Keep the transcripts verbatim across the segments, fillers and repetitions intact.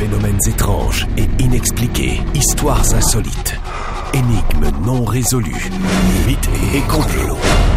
Phénomènes étranges et inexpliqués, histoires insolites, énigmes non résolues, mythes et complots.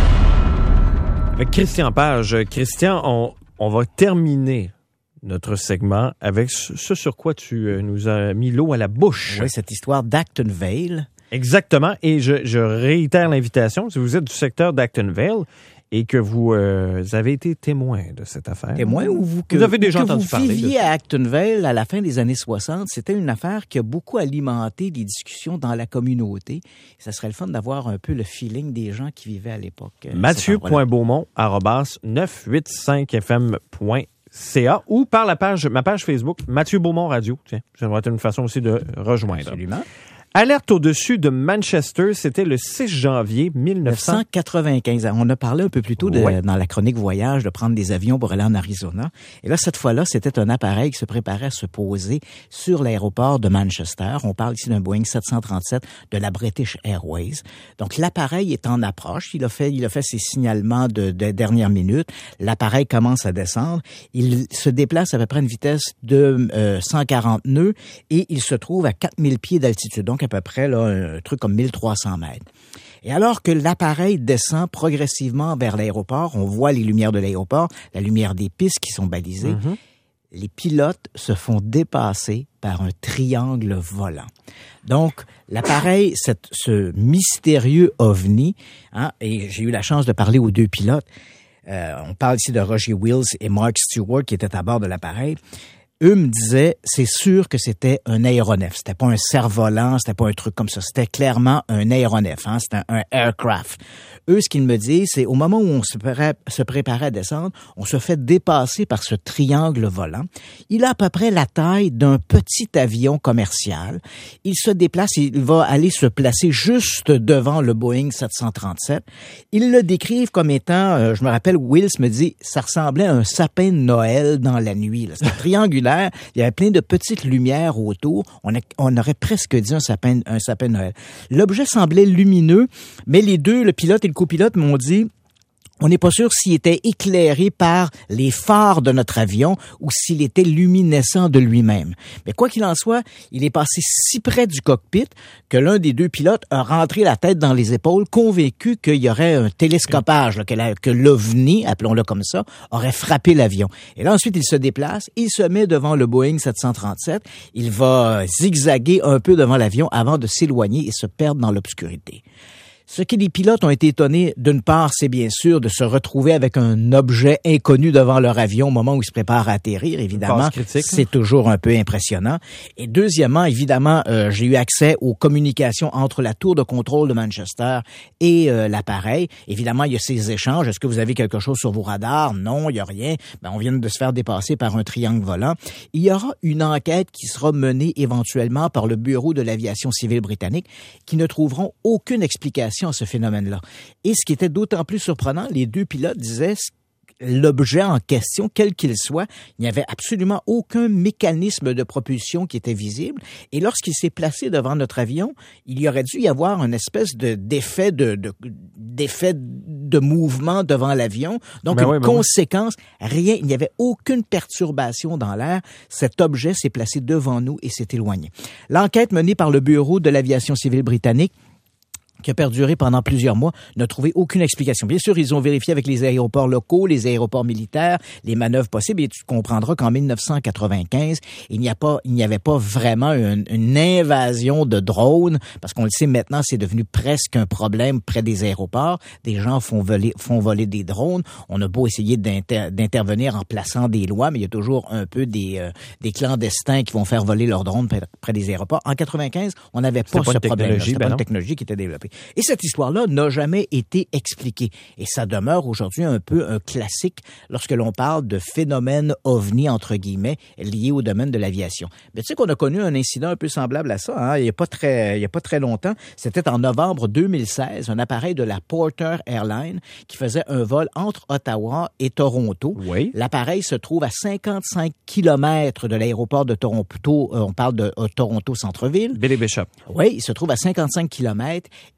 Avec Christian Page. Christian, on, on va terminer notre segment avec ce sur quoi tu euh, nous as mis l'eau à la bouche. Oui, cette histoire d'Acton Vale. Exactement. Et je, je réitère l'invitation. Si vous êtes du secteur d'Acton Vale et que vous euh, avez été témoin de cette affaire. Témoin ou vous, que, vous avez déjà que entendu vous parler viviez de ça. à Acton Vale à la fin des années soixante, c'était une affaire qui a beaucoup alimenté les discussions dans la communauté. Ça serait le fun d'avoir un peu le feeling des gens qui vivaient à l'époque. Mathieu point beaumont arobase neuf cent quatre-vingt-cinq F M point C A ou par la page, ma page Facebook, Mathieu Beaumont Radio. Tiens, ça va être une façon aussi de rejoindre. Absolument. Alerte au-dessus de Manchester, c'était le six janvier mille neuf cents quatre-vingt-quinze. On a parlé un peu plus tôt de, ouais. dans la chronique voyage de prendre des avions pour aller en Arizona. Et là, cette fois-là, c'était un appareil qui se préparait à se poser sur l'aéroport de Manchester. On parle ici d'un Boeing sept cent trente-sept de la British Airways. Donc, l'appareil est en approche. Il a fait, il a fait ses signalements de, de dernière minute. L'appareil commence à descendre. Il se déplace à peu près à une vitesse de euh, cent quarante nœuds et il se trouve à quatre mille pieds d'altitude. Donc, à peu près là, un truc comme mille trois cents mètres. Et alors que l'appareil descend progressivement vers l'aéroport, on voit les lumières de l'aéroport, la lumière des pistes qui sont balisées, mm-hmm. les pilotes se font dépasser par un triangle volant. Donc, l'appareil, cette, ce mystérieux ovni, hein, et j'ai eu la chance de parler aux deux pilotes, euh, on parle ici de Roger Wills et Mark Stewart qui étaient à bord de l'appareil. Eux me disaient, c'est sûr que c'était un aéronef. C'était pas un cerf-volant, c'était pas un truc comme ça. C'était clairement un aéronef, hein. C'était un, un aircraft. Eux, ce qu'ils me disent, c'est au moment où on se, pré- se préparait à descendre, on se fait dépasser par ce triangle volant. Il a à peu près la taille d'un petit avion commercial. Il se déplace, il va aller se placer juste devant le Boeing sept cent trente-sept. Ils le décrivent comme étant, euh, je me rappelle, Wills me dit, ça ressemblait à un sapin de Noël dans la nuit. Là. C'était triangulaire. Il y avait plein de petites lumières autour. On, a, on aurait presque dit un sapin, un sapin de Noël. L'objet semblait lumineux, mais les deux, le pilote et le copilote, m'ont dit... On n'est pas sûr s'il était éclairé par les phares de notre avion ou s'il était luminescent de lui-même. Mais quoi qu'il en soit, il est passé si près du cockpit que l'un des deux pilotes a rentré la tête dans les épaules, convaincu qu'il y aurait un télescopage, là, que, la, que l'OVNI, appelons-le comme ça, aurait frappé l'avion. Et là, ensuite, il se déplace, il se met devant le Boeing sept cent trente-sept, il va zigzaguer un peu devant l'avion avant de s'éloigner et se perdre dans l'obscurité. Ce que les pilotes ont été étonnés, d'une part, c'est bien sûr de se retrouver avec un objet inconnu devant leur avion au moment où ils se préparent à atterrir. Évidemment, c'est toujours un peu impressionnant. Et deuxièmement, évidemment, euh, j'ai eu accès aux communications entre la tour de contrôle de Manchester et euh, l'appareil. Évidemment, il y a ces échanges. Est-ce que vous avez quelque chose sur vos radars? Non, il n'y a rien. Ben, on vient de se faire dépasser par un triangle volant. Il y aura une enquête qui sera menée éventuellement par le Bureau de l'aviation civile britannique qui ne trouveront aucune explication à ce phénomène-là. Et ce qui était d'autant plus surprenant, les deux pilotes disaient l'objet en question, quel qu'il soit, il n'y avait absolument aucun mécanisme de propulsion qui était visible. Et lorsqu'il s'est placé devant notre avion, il y aurait dû y avoir une espèce de, d'effet de, de, d'effet de mouvement devant l'avion. Donc, ben une oui, ben conséquence, oui. rien, il n'y avait aucune perturbation dans l'air. Cet objet s'est placé devant nous et s'est éloigné. L'enquête menée par le Bureau de l'aviation civile britannique qui a perduré pendant plusieurs mois, n'a trouvé aucune explication. Bien sûr, ils ont vérifié avec les aéroports locaux, les aéroports militaires, les manœuvres possibles, et tu comprendras qu'en mille neuf cent quatre-vingt-quinze, il n'y a pas, il n'y avait pas vraiment une, une invasion de drones, parce qu'on le sait maintenant, c'est devenu presque un problème près des aéroports. Des gens font voler, font voler des drones. On a beau essayer d'inter, d'intervenir en plaçant des lois, mais il y a toujours un peu des, euh, des clandestins qui vont faire voler leurs drones près, près des aéroports. En quatre-vingt-quinze, on n'avait pas, pas ce problème-là. C'était ben pas une technologie qui était développée. Et cette histoire-là n'a jamais été expliquée. Et ça demeure aujourd'hui un peu un classique lorsque l'on parle de phénomènes ovni, entre guillemets, liés au domaine de l'aviation. Mais tu sais qu'on a connu un incident un peu semblable à ça, hein, il n'y a pas très, il y a pas très longtemps. C'était en novembre deux mille seize, un appareil de la Porter Airlines qui faisait un vol entre Ottawa et Toronto. Oui. L'appareil se trouve à cinquante-cinq kilomètres de l'aéroport de Toronto. On parle de euh, Toronto Centre-Ville. Billy Bishop. Oui, il se trouve à cinquante-cinq kilomètres.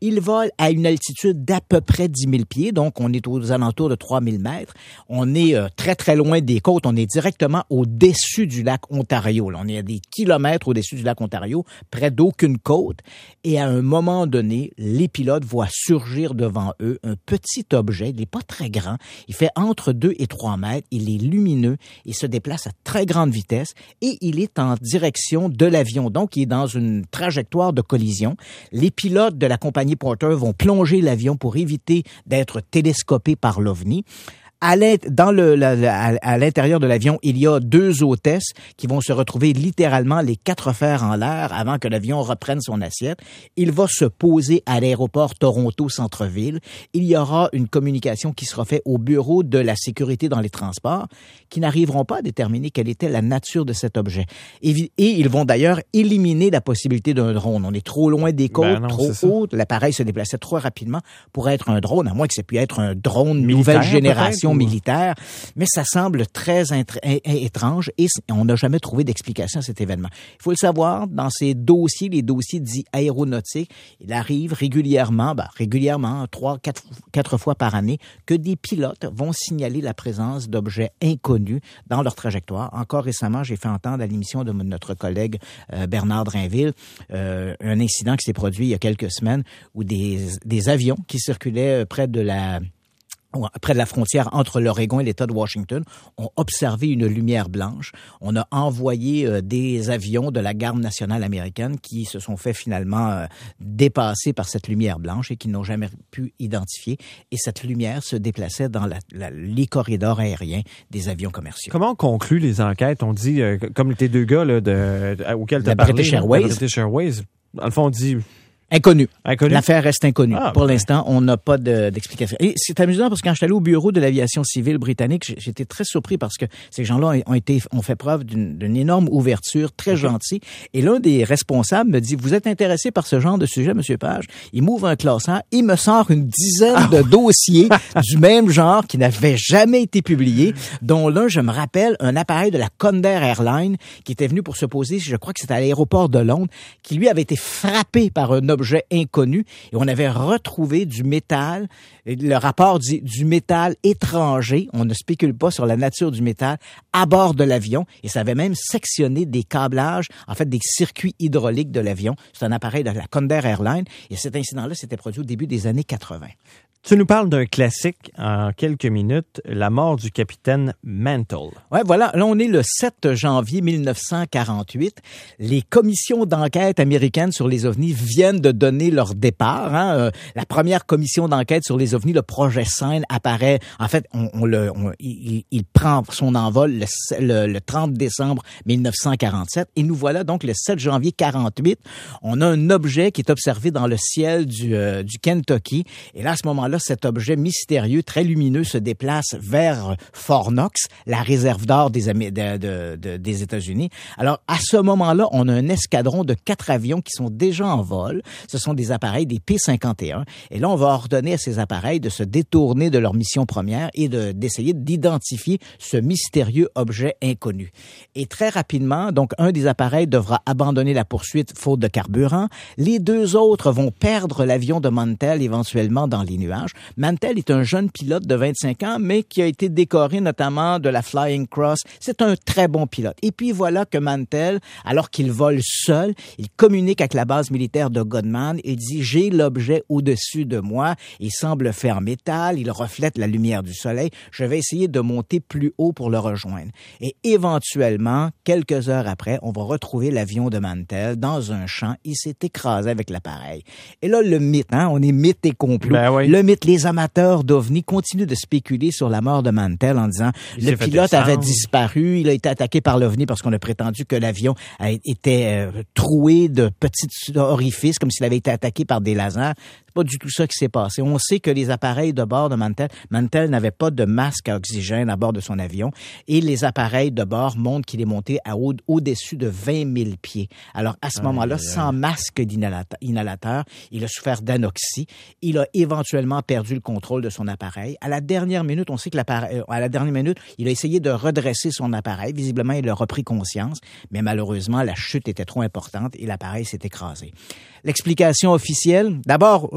Il vole à une altitude d'à peu près dix mille pieds, donc on est aux alentours de trois mille mètres. On est euh, très, très loin des côtes. On est directement au-dessus du lac Ontario. Là, on est à des kilomètres au-dessus du lac Ontario, près d'aucune côte. Et à un moment donné, les pilotes voient surgir devant eux un petit objet. Il n'est pas très grand. Il fait entre deux et trois mètres. Il est lumineux. Il se déplace à très grande vitesse et il est en direction de l'avion. Donc, il est dans une trajectoire de collision. Les pilotes de la compagnie Porter vont plonger l'avion pour éviter d'être télescopés par l'OVNI. À dans le, la, la, à l'intérieur de l'avion, il y a deux hôtesses qui vont se retrouver littéralement les quatre fers en l'air avant que l'avion reprenne son assiette. Il va se poser à l'aéroport Toronto-Centreville. Il y aura une communication qui sera faite au bureau de la sécurité dans les transports qui n'arriveront pas à déterminer quelle était la nature de cet objet. Et, et ils vont d'ailleurs éliminer la possibilité d'un drone. On est trop loin des côtes, ben non, trop haut. L'appareil se déplaçait trop rapidement pour être un drone, à moins que ça puisse être un drone militaire, nouvelle génération peut-être, militaire. Mais ça semble très intr- étrange et on n'a jamais trouvé d'explication à cet événement. Il faut le savoir, dans ces dossiers, les dossiers dits aéronautiques, il arrive régulièrement, ben, régulièrement, trois, quatre, quatre fois par année, que des pilotes vont signaler la présence d'objets inconnus dans leur trajectoire. Encore récemment, j'ai fait entendre à l'émission de notre collègue euh, Bernard Drainville euh, un incident qui s'est produit il y a quelques semaines où des, des avions qui circulaient près de la près de la frontière entre l'Oregon et l'État de Washington, ont observé une lumière blanche. On a envoyé euh, des avions de la Garde nationale américaine qui se sont fait finalement euh, dépasser par cette lumière blanche et qui n'ont jamais pu identifier. Et cette lumière se déplaçait dans la, la, les corridors aériens des avions commerciaux. Comment on conclut les enquêtes? On dit, euh, comme tes deux gars là, de, de, auxquels tu as parlé, British Airways. la British Airways, dans le fond, on dit... Inconnu. Inconnu. L'affaire reste inconnue. Ah, Pour ben. l'instant, on n'a pas de, d'explication. Et c'est amusant parce que quand je suis allé au bureau de l'aviation civile britannique, j'étais très surpris parce que ces gens-là ont été, ont fait preuve d'une, d'une énorme ouverture, très okay. gentille. Et l'un des responsables me dit, vous êtes intéressé par ce genre de sujet, Monsieur Page? Il m'ouvre un classeur, il me sort une dizaine ah. de dossiers du même genre qui n'avaient jamais été publiés, dont l'un, je me rappelle, un appareil de la Condair Airlines qui était venu pour se poser, je crois que c'était à l'aéroport de Londres, qui lui avait été frappé par un objet inconnu et on avait retrouvé du métal. Le rapport dit du métal étranger. On ne spécule pas sur la nature du métal à bord de l'avion et ça avait même sectionné des câblages, en fait des circuits hydrauliques de l'avion. C'est un appareil de la Condair Airlines et cet incident-là s'était produit au début des années quatre-vingt. Tu nous parles d'un classique en quelques minutes, la mort du capitaine Mantell. Ouais, voilà. Là, on est le sept janvier mille neuf cent quarante-huit. Les commissions d'enquête américaines sur les ovnis viennent de donner leur départ. Hein. Euh, la première commission d'enquête sur les ovnis, le projet Seine, apparaît. En fait, on, on le, on, il, il prend son envol le, le, le trente décembre mille neuf cent quarante-sept. Et nous voilà donc le sept janvier quarante-huit. On a un objet qui est observé dans le ciel du, euh, du Kentucky. Et là, à ce moment-là, cet objet mystérieux, très lumineux, se déplace vers Fort Knox, la réserve d'or des, Amé- de, de, de, des États-Unis. Alors, à ce moment-là, on a un escadron de quatre avions qui sont déjà en vol. Ce sont des appareils, des P cinquante et un. Et là, on va ordonner à ces appareils de se détourner de leur mission première et de, d'essayer d'identifier ce mystérieux objet inconnu. Et très rapidement, donc, un des appareils devra abandonner la poursuite faute de carburant. Les deux autres vont perdre l'avion de Mantell éventuellement dans les nuages. Mantell est un jeune pilote de vingt-cinq ans, mais qui a été décoré notamment de la Flying Cross. C'est un très bon pilote. Et puis voilà que Mantell, alors qu'il vole seul, il communique avec la base militaire de Godman et dit « J'ai l'objet au-dessus de moi. Il semble faire métal, il reflète la lumière du soleil. Je vais essayer de monter plus haut pour le rejoindre. » Et éventuellement, quelques heures après, on va retrouver l'avion de Mantell dans un champ. Il s'est écrasé avec l'appareil. Et là, le mythe, hein, on est mythe et complot. Ben oui. Le mythe, les amateurs d'OVNI continuent de spéculer sur la mort de Mantell en disant il le pilote avait disparu, il a été attaqué par l'OVNI parce qu'on a prétendu que l'avion a, était euh, troué de petits orifices comme s'il avait été attaqué par des lasers. C'est pas du tout ça qui s'est passé. On sait que les appareils de bord de Mantell, Mantell n'avait pas de masque à oxygène à bord de son avion et les appareils de bord montrent qu'il est monté à au, au-dessus de vingt mille pieds. Alors à ce ah, moment-là, yeah. sans masque d'inhalateur, il a souffert d'anoxie. Il a éventuellement perdu le contrôle de son appareil. À la dernière minute, on sait que l'appareil, à la dernière minute, il a essayé de redresser son appareil. Visiblement, il a repris conscience, mais malheureusement, la chute était trop importante et l'appareil s'est écrasé. L'explication officielle, d'abord,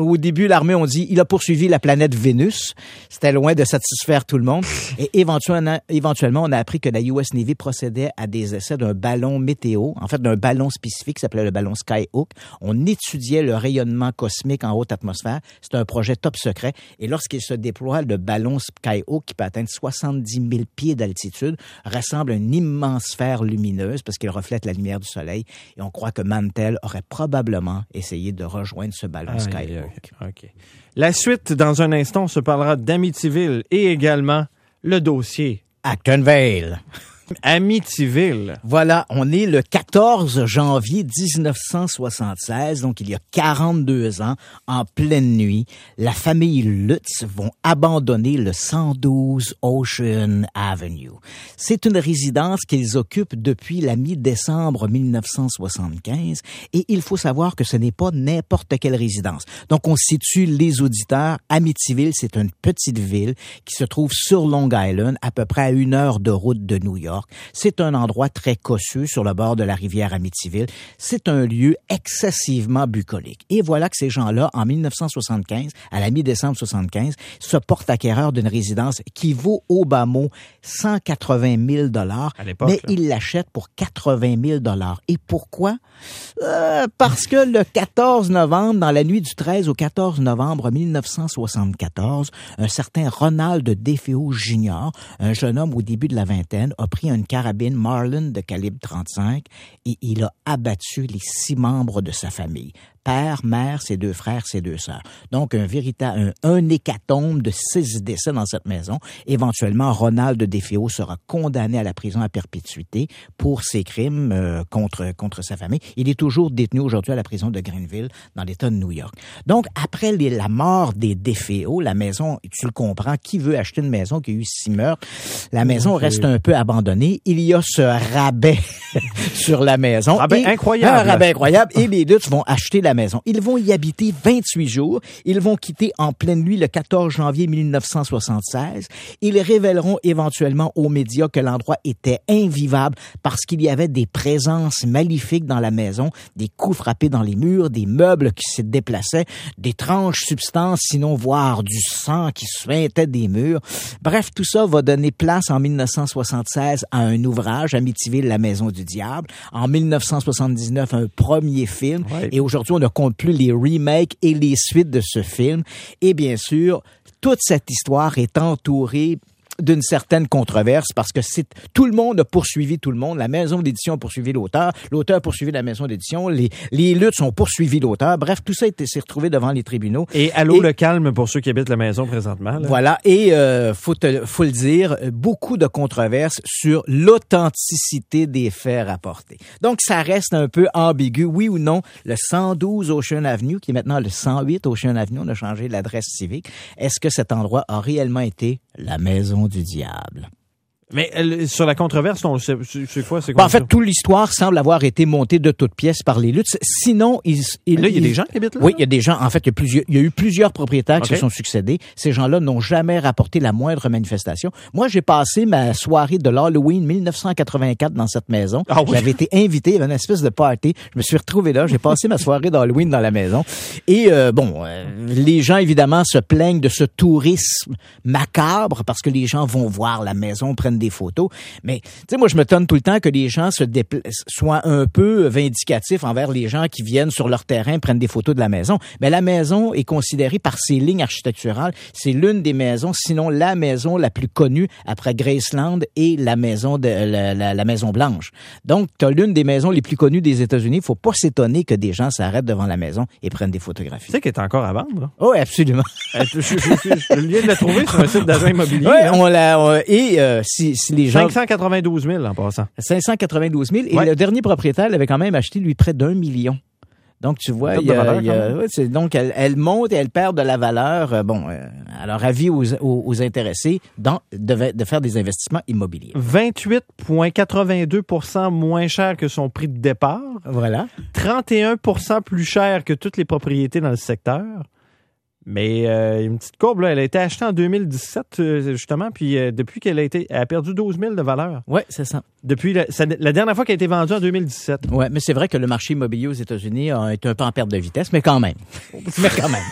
au début, l'armée, on dit, il a poursuivi la planète Vénus. C'était loin de satisfaire tout le monde. Et éventuellement, éventuellement, on a appris que la U S Navy procédait à des essais d'un ballon météo, en fait, d'un ballon spécifique qui s'appelait le ballon Skyhook. On étudiait le rayonnement cosmique en haute atmosphère. C'est un projet top secret. Et lorsqu'il se déploie, le ballon Skyhook, qui peut atteindre soixante-dix mille pieds d'altitude, ressemble à une immense sphère lumineuse parce qu'il reflète la lumière du soleil. Et on croit que Mantell aurait probablement essayé de rejoindre ce ballon Ah, Skyhook. OK. OK. La suite, dans un instant, on se parlera d'Amityville et également le dossier Actonville. Amityville. Voilà, on est le quatorze janvier dix-neuf cent soixante-seize, donc il y a quarante-deux ans, en pleine nuit, la famille Lutz vont abandonner le cent douze Ocean Avenue. C'est une résidence qu'ils occupent depuis la mi-décembre mille neuf cent soixante-quinze et il faut savoir que ce n'est pas n'importe quelle résidence. Donc on situe les auditeurs, Amityville, c'est une petite ville qui se trouve sur Long Island, à peu près à une heure de route de New York. C'est un endroit très cosseux sur le bord de la rivière Amityville. C'est un lieu excessivement bucolique. Et voilà que ces gens-là, en mille neuf cent soixante-quinze, à la mi-décembre soixante-quinze, se portent acquéreurs d'une résidence qui vaut au bas mot cent quatre-vingt mille dollars, mais là. Ils l'achètent pour quatre-vingt mille dollars. Et pourquoi? Euh, parce que le quatorze novembre, dans la nuit du treize au quatorze novembre mille neuf cent soixante-quatorze, un certain Ronald DeFeo junior, un jeune homme au début de la vingtaine, a pris une carabine Marlin de calibre trente-cinq et il a abattu les six membres de sa famille. Père, mère, ses deux frères, ses deux sœurs. Donc, un véritable, un, un hécatombe de six décès dans cette maison. Éventuellement, Ronald DeFeo sera condamné à la prison à perpétuité pour ses crimes euh, contre, contre sa famille. Il est toujours détenu aujourd'hui à la prison de Greenville, dans l'État de New York. Donc, après les, la mort des DeFeo, la maison, tu le comprends, qui veut acheter une maison qui a eu six meurtres? La maison okay. reste un peu abandonnée. Il y a ce rabais sur la maison. Rabais et, incroyable. Un rabais incroyable. Et les Lutz vont acheter la maison. Ils vont y habiter vingt-huit jours. Ils vont quitter en pleine nuit le quatorze janvier mille neuf cent soixante-seize. Ils révéleront éventuellement aux médias que l'endroit était invivable parce qu'il y avait des présences maléfiques dans la maison, des coups frappés dans les murs, des meubles qui se déplaçaient, d'étranges substances, sinon voire du sang qui suintait des murs. Bref, tout ça va donner place en mille neuf cent soixante-seize à un ouvrage, Amityville, la maison du diable. En mille neuf cent soixante-dix-neuf, un premier film. Ouais. Et aujourd'hui, on ne compte plus les remakes et les suites de ce film. Et bien sûr, toute cette histoire est entourée d'une certaine controverse parce que c'est tout le monde a poursuivi tout le monde. La maison d'édition a poursuivi l'auteur, l'auteur a poursuivi la maison d'édition, les, les Lutz ont poursuivi l'auteur. Bref, tout ça s'est retrouvé devant les tribunaux. Et allô et, le calme pour ceux qui habitent la maison présentement. Là. Voilà, et euh, faut, te, faut le dire, beaucoup de controverses sur l'authenticité des faits rapportés. Donc, ça reste un peu ambigu, oui ou non. Le cent douze Ocean Avenue, qui est maintenant le cent huit Ocean Avenue, on a changé l'adresse civique. Est-ce que cet endroit a réellement été la maison du diable? Mais euh, sur la controverse, on sait, c'est quoi? C'est Ben, quoi en fait, toute l'histoire semble avoir été montée de toutes pièces par les Lutz. Sinon, ils... ils là, il y a ils, des gens qui habitent là? Oui, il y a des gens. En fait, il y a, plusieurs, il y a eu plusieurs propriétaires okay. qui se sont succédés. Ces gens-là n'ont jamais rapporté la moindre manifestation. Moi, j'ai passé ma soirée de l'Halloween mille neuf cent quatre-vingt-quatre dans cette maison. Ah oui? J'avais été invité, il y avait une espèce de party. Je me suis retrouvé là. J'ai passé ma soirée d'Halloween dans la maison. Et euh, bon, euh, les gens, évidemment, se plaignent de ce tourisme macabre parce que les gens vont voir la maison, prennent des photos. Mais, tu sais, moi, je me tonne tout le temps que les gens se dépla- soient un peu vindicatifs envers les gens qui viennent sur leur terrain, prennent des photos de la maison. Mais la maison est considérée par ses lignes architecturales, c'est l'une des maisons, sinon la maison la plus connue après Graceland et la maison de la, la, la Maison Blanche. Donc, tu as l'une des maisons les plus connues des États-Unis. Il faut pas s'étonner que des gens s'arrêtent devant la maison et prennent des photographies. Tu sais qu'elle est encore à vendre, là? Oh, absolument. je, je, je, je, je viens de la trouver sur un site d'agent immobilier. Oui, on l'a, on, et euh, si, si les gens... cinq cent quatre-vingt-douze mille en passant. cinq cent quatre-vingt-douze mille. Et ouais. le dernier propriétaire avait quand même acheté, lui, près d'un million. Donc, tu vois, il y a, valeur, il y a, ouais, c'est, donc, elle, elle monte et elle perd de la valeur. Euh, bon, euh, alors, avis aux, aux, aux intéressés dans, de, de faire des investissements immobiliers. vingt-huit virgule quatre-vingt-deux pour cent moins cher que son prix de départ. Voilà. trente et un pour cent plus cher que toutes les propriétés dans le secteur. Mais euh, une petite courbe, là, elle a été achetée en deux mille dix-sept, euh, justement, puis euh, depuis qu'elle a été, elle a perdu douze mille de valeur. Oui, c'est ça. Depuis la, ça, la dernière fois qu'elle a été vendue en deux mille dix-sept. Oui, mais c'est vrai que le marché immobilier aux États-Unis a été un peu en perte de vitesse, mais quand même. mais quand même.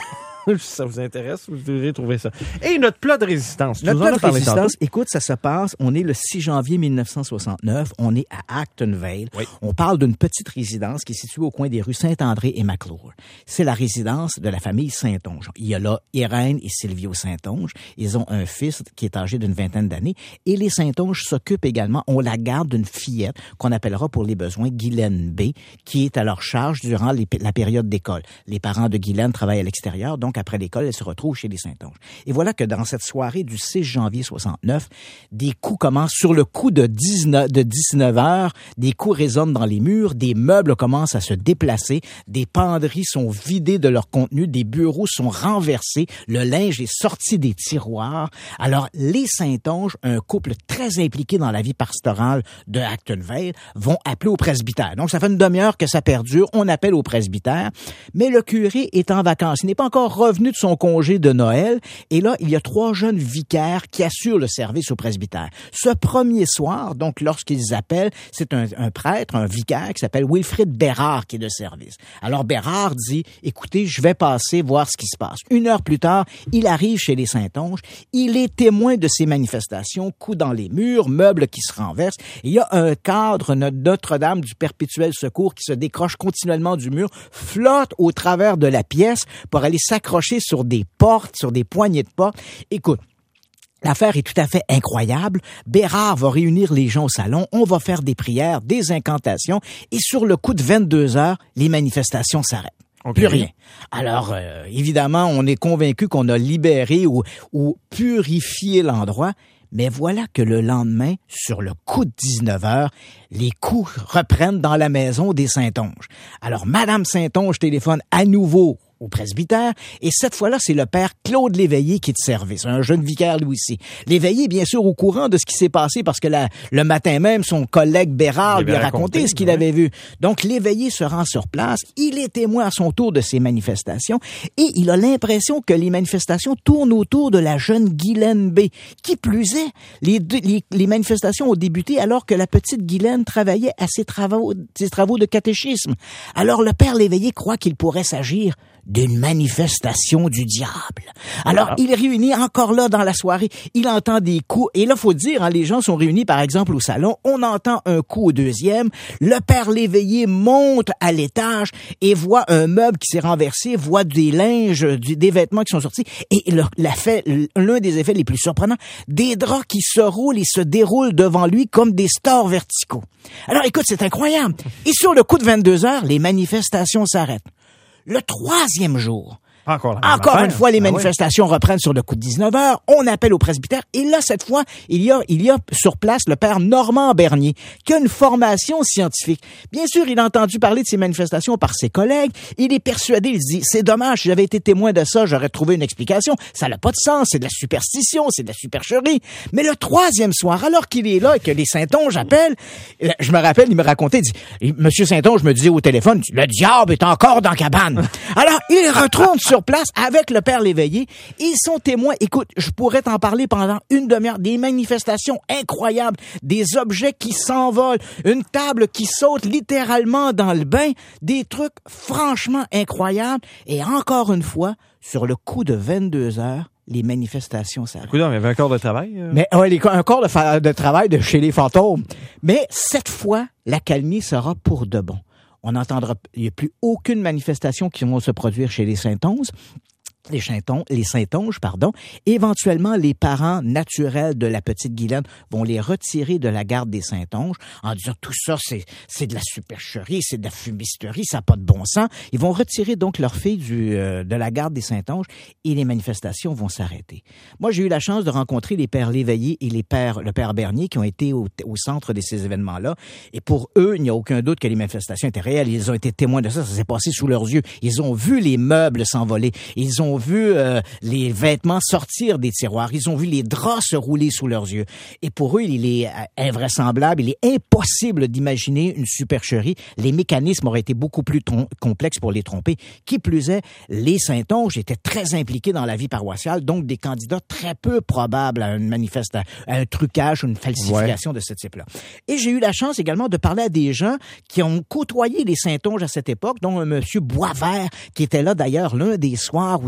si ça vous intéresse, vous devrez trouver ça. Et notre plat de résistance. Notre plat de résistance, écoute, ça se passe, on est le six janvier mille neuf cent soixante-neuf, on est à Acton Vale. Oui. On parle d'une petite résidence qui est située au coin des rues Saint-André et McClure. C'est la résidence de la famille Saint-Onge. Il y a là Irène et Silvio Saint-Onge. Ils ont un fils qui est âgé d'une vingtaine d'années. Et les Saint-Onge s'occupent également, on la garde d'une fillette qu'on appellera pour les besoins Guylaine B, qui est à leur charge durant les, la période d'école. Les parents de Guylaine travaillent à l'extérieur, donc après l'école, elle se retrouve chez les Saint-Onge. Et voilà que dans cette soirée du six janvier soixante-neuf, des coups commencent sur le coup de dix-neuf, de dix-neuf heures, des coups résonnent dans les murs, des meubles commencent à se déplacer, des penderies sont vidées de leur contenu, des bureaux sont renversés, le linge est sorti des tiroirs. Alors, les Saint-Onge, un couple très impliqué dans la vie pastorale de Acton Vale, vont appeler au presbytère. Donc, ça fait une demi-heure que ça perdure, on appelle au presbytère, mais le curé est en vacances, il n'est pas encore revenu de son congé de Noël, et là, il y a trois jeunes vicaires qui assurent le service au presbytère. Ce premier soir, donc, lorsqu'ils appellent, c'est un, un prêtre, un vicaire qui s'appelle Wilfrid Bérard qui est de service. Alors, Bérard dit, écoutez, je vais passer voir ce qui se passe. Une heure plus tard, il arrive chez les Saint-Onge, il est témoin de ces manifestations, coups dans les murs, meubles qui se renversent. Il y a un cadre Notre-Dame du Perpétuel Secours qui se décroche continuellement du mur, flotte au travers de la pièce pour aller s'accrocher sur des portes, sur des poignées de porte. Écoute, l'affaire est tout à fait incroyable. Bérard va réunir les gens au salon, on va faire des prières, des incantations, et sur le coup de vingt-deux heures, les manifestations s'arrêtent. Okay. Plus rien. Alors, euh, évidemment, on est convaincu qu'on a libéré ou, ou purifié l'endroit, mais voilà que le lendemain, sur le coup de dix-neuf heures, les coups reprennent dans la maison des Saint-Onge. Alors, Madame Saint-Onge téléphone à nouveau au presbytère, et cette fois-là, c'est le père Claude Léveillé qui est de service, un jeune vicaire lui aussi. Léveillé, bien sûr, au courant de ce qui s'est passé, parce que la, le matin même, son collègue Bérard lui a raconté, raconté ce qu'il ouais. avait vu. Donc, Léveillé se rend sur place, il est témoin à son tour de ces manifestations, et il a l'impression que les manifestations tournent autour de la jeune Guylaine B. Qui plus est, les, les, les manifestations ont débuté alors que la petite Guylaine travaillait à ses travaux, ses travaux de catéchisme. Alors, le père Léveillé croit qu'il pourrait s'agir d'une manifestation du diable. Alors, il est réuni encore là dans la soirée, il entend des coups, et là, faut dire, hein, les gens sont réunis, par exemple, au salon, on entend un coup au deuxième, le père Léveillé monte à l'étage et voit un meuble qui s'est renversé, voit des linges, des vêtements qui sont sortis, et le, la fait, l'un des effets les plus surprenants, des draps qui se roulent et se déroulent devant lui comme des stores verticaux. Alors, écoute, c'est incroyable. Et sur le coup de vingt-deux heures, les manifestations s'arrêtent. Le troisième jour, Encore, Encore une fois, les manifestations ah oui. reprennent sur le coup de dix-neuf heures. On appelle au presbytère. Et là, cette fois, il y a, il y a sur place le père Normand Bernier, qui a une formation scientifique. Bien sûr, il a entendu parler de ces manifestations par ses collègues. Il est persuadé, il dit, c'est dommage, si j'avais été témoin de ça, j'aurais trouvé une explication. Ça n'a pas de sens, c'est de la superstition, c'est de la supercherie. Mais le troisième soir, alors qu'il est là et que les Saint-Onge appellent, je me rappelle, il me racontait, il dit, Monsieur Saint-Onge me disait au téléphone, le diable est encore dans la cabane. Alors, il retourne sur place avec le père Léveillé. Ils sont témoins. Écoute, je pourrais t'en parler pendant une demi-heure. Des manifestations incroyables, des objets qui s'envolent, une table qui saute littéralement dans le bain, des trucs franchement incroyables. Et encore une fois, sur le coup de vingt-deux heures, les manifestations s'arrêtent. Écoute, il y avait un corps de travail. Euh... Mais ouais, les, un corps de, fa- de travail de chez les fantômes. Mais cette fois, l'accalmie sera pour de bon. On n'entendra, il n'y a plus aucune manifestation qui vont se produire chez les Saint-Onge. Les Saint-Onge, les Saint-Onge, pardon. Éventuellement, les parents naturels de la petite Guylaine vont les retirer de la garde des Saint-Onge en disant tout ça, c'est, c'est de la supercherie, c'est de la fumisterie, ça n'a pas de bon sens. Ils vont retirer donc leur fille du, euh, de la garde des Saint-Onge et les manifestations vont s'arrêter. Moi, j'ai eu la chance de rencontrer les pères Léveillé et les pères, le père Bernier qui ont été au, au centre de ces événements-là. Et pour eux, il n'y a aucun doute que les manifestations étaient réelles. Ils ont été témoins de ça, ça s'est passé sous leurs yeux. Ils ont vu les meubles s'envoler. Ils ont vu euh, les vêtements sortir des tiroirs. Ils ont vu les draps se rouler sous leurs yeux. Et pour eux, il est invraisemblable, il est impossible d'imaginer une supercherie. Les mécanismes auraient été beaucoup plus trom- complexes pour les tromper. Qui plus est, les Saint-Onge étaient très impliqués dans la vie paroissiale, donc des candidats très peu probables à une manifestation, à un trucage ou une falsification ouais. de ce type-là. Et j'ai eu la chance également de parler à des gens qui ont côtoyé les Saint-Onge à cette époque, dont un monsieur Boisvert, qui était là d'ailleurs l'un des soirs où ça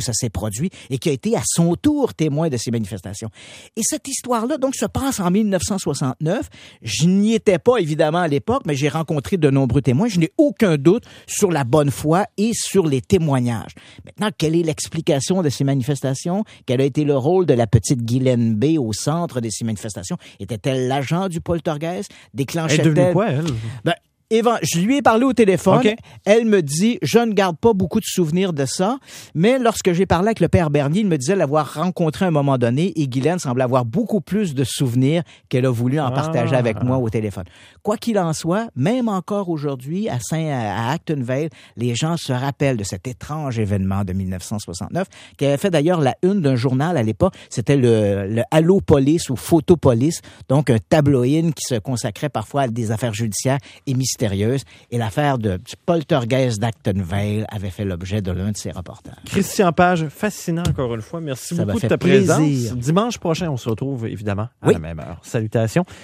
ça s'est produit et qui a été à son tour témoin de ces manifestations. Et cette histoire-là, donc, se passe en mille neuf cent soixante-neuf. Je n'y étais pas, évidemment, à l'époque, mais j'ai rencontré de nombreux témoins. Je n'ai aucun doute sur la bonne foi et sur les témoignages. Maintenant, quelle est l'explication de ces manifestations? Quel a été le rôle de la petite Guylaine B au centre de ces manifestations? Était-elle l'agent du poltergeist? Déclenchait-elle... Elle est devenue quoi, elle? Ben, Eva, je lui ai parlé au téléphone. Okay. Elle me dit, je ne garde pas beaucoup de souvenirs de ça, mais lorsque j'ai parlé avec le père Bernier, il me disait l'avoir rencontré à un moment donné et Guylaine semble avoir beaucoup plus de souvenirs qu'elle a voulu en ah. partager avec moi au téléphone. Quoi qu'il en soit, même encore aujourd'hui, à Saint, à Acton Vale, les gens se rappellent de cet étrange événement de mille neuf cent soixante-neuf, qui avait fait d'ailleurs la une d'un journal à l'époque. C'était le, le Allo-Police ou Photopolice, donc un tabloïd qui se consacrait parfois à des affaires judiciaires et mystérieuses. Et l'affaire de, du poltergeist d'Acton Vale avait fait l'objet de l'un de ses reportages. Christian Page, fascinant encore une fois. Merci Ça beaucoup m'a de ta fait plaisir. présence. Dimanche prochain, on se retrouve évidemment à oui. la même heure. Salutations.